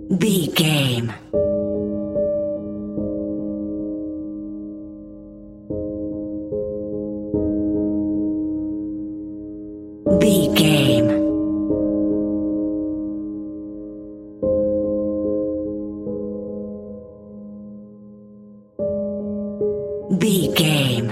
B game. B game. B game.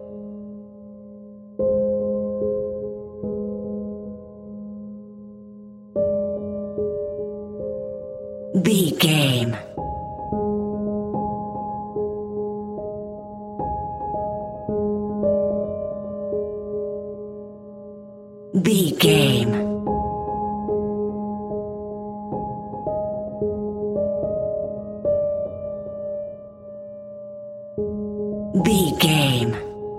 B game. B game. B game.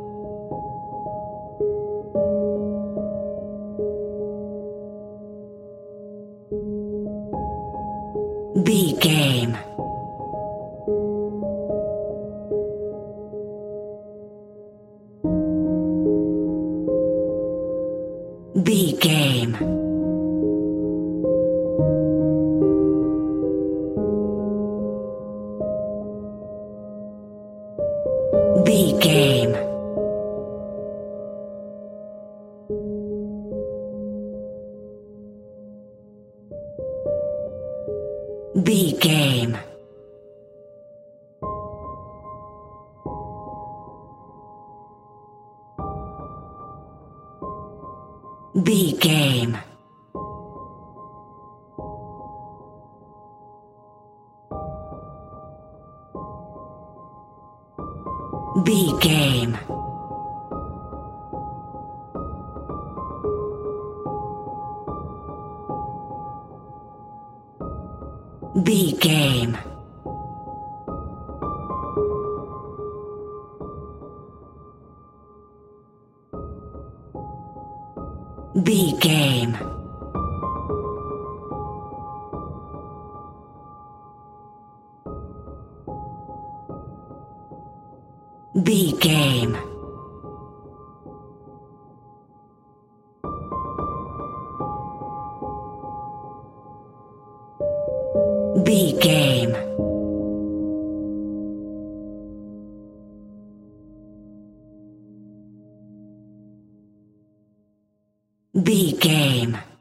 B game. B game. B game. B game. B game. B game. B game. B game. B game. B game. B game.